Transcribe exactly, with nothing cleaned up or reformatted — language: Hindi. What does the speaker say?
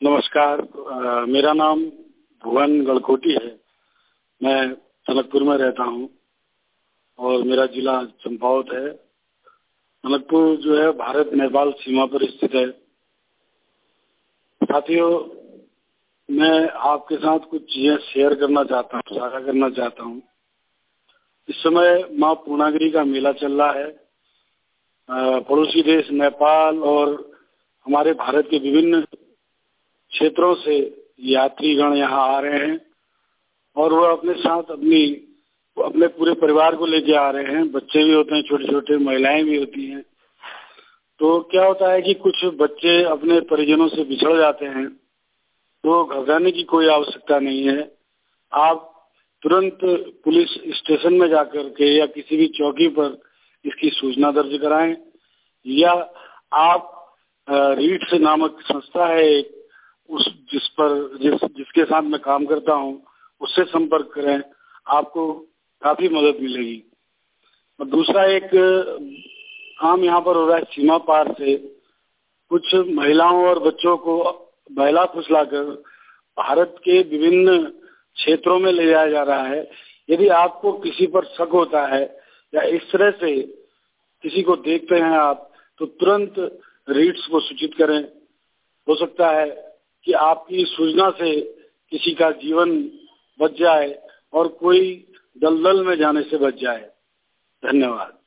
नमस्कार। आ, मेरा नाम भुवन गलखोटी है। मैं टनकपुर में रहता हूँ और मेरा जिला चंपावत है। टनकपुर जो है भारत नेपाल सीमा पर स्थित है। साथियों, मैं आपके साथ कुछ चीजें शेयर करना चाहता हूँ, साझा करना चाहता हूँ। इस समय माँ पूर्णागिरी का मेला चल रहा है। पड़ोसी देश नेपाल और हमारे भारत के विभिन्न क्षेत्रों से यात्रीगण यहाँ आ रहे हैं और वह अपने साथ अपनी अपने पूरे परिवार को लेके आ रहे हैं। बच्चे भी होते हैं, छोटे छोटे महिलाएं भी होती हैं। तो क्या होता है कि कुछ बच्चे अपने परिजनों से बिछड़ जाते हैं, तो घबराने की कोई आवश्यकता नहीं है। आप तुरंत पुलिस स्टेशन में जाकर के या किसी भी चौकी पर इसकी सूचना दर्ज कराएं, या आप रीट्स नामक संस्था है एक, उस जिस पर जिस जिसके साथ मैं काम करता हूं, उससे संपर्क करें, आपको काफी मदद मिलेगी। और दूसरा एक काम यहाँ पर हो रहा है, सीमा पार से कुछ महिलाओं और बच्चों को बहला फुसलाकर भारत के विभिन्न क्षेत्रों में ले जाया जा रहा है। यदि आपको किसी पर शक होता है या इस तरह से किसी को देखते हैं आप, तो तुरंत रीट्स को सूचित करें। हो सकता है कि आपकी सूचना से किसी का जीवन बच जाए और कोई दलदल में जाने से बच जाए। धन्यवाद।